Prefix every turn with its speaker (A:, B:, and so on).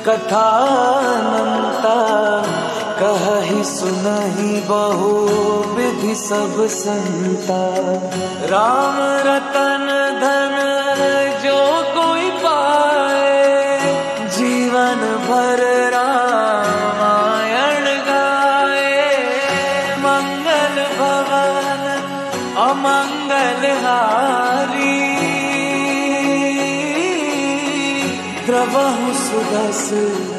A: कथानंता, कहहि सुनहि बहु विधि सब संता। राम रतन धन जो कोई पाए, जीवन भर रामायण गाए। मंगल भवन अमंगल हारी, द्रवहु सुदस